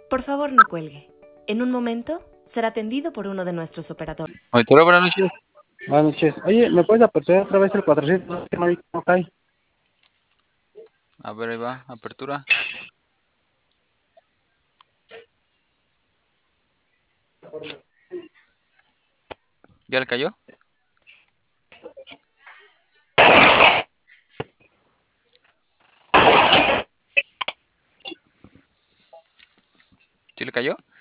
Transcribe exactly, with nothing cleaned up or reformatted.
Por favor, no cuelgue. En un momento será atendido por uno de nuestros operadores. Auditora, buenas noches. Buenas noches. Oye, ¿me puedes aperturar otra vez el cuatrocientos? Que no vi cómo cae. A ver, ahí va, apertura. ¿Ya le cayó? ¿Sí le cayó?